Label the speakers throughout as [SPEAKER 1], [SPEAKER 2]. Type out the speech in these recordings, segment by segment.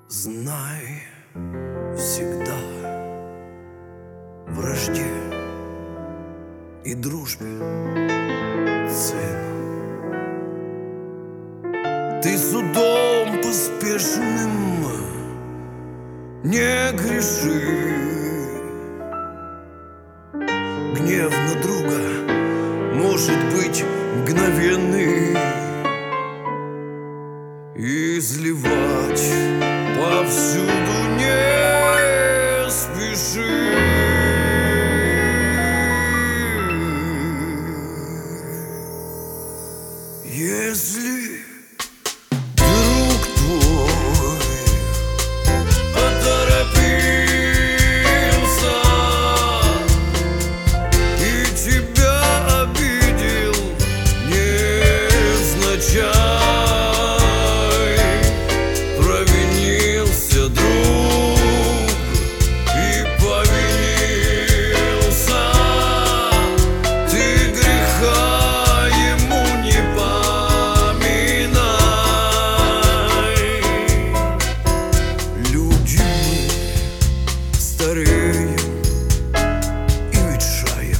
[SPEAKER 1] Знай, всегда в вражде и дружбе цену. Ты судом поспешным не греши. Гнев на друга может быть мгновенный, изливать повсюду не спеши. Если друг твой поторопился и тебя обидел невзначай, провинился друг и повинился, ты греха ему не поминай. Люди мы стареем и ветшаем,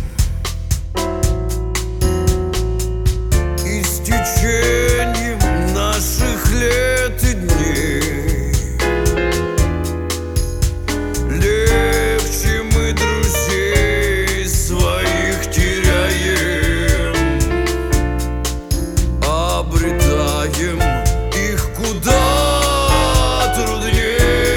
[SPEAKER 1] и с течением наших лет и дней легче мы друзей своих теряем, обретаем их куда трудней.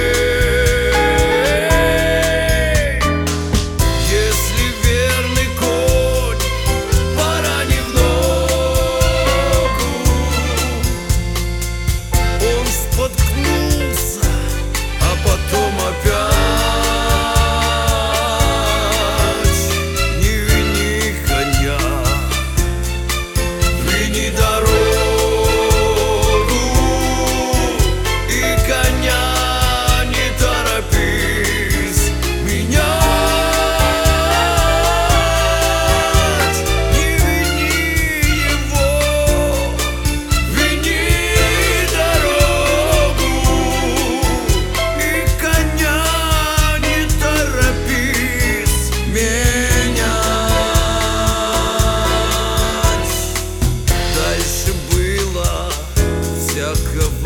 [SPEAKER 1] Если верный конь поранив ногу, он споткнулся, а потом опять. Не вини коня, вини дорогу, и коня не торопись менять. Не вини его, вини дорогу, и коня не торопись менять. Дальше было всяко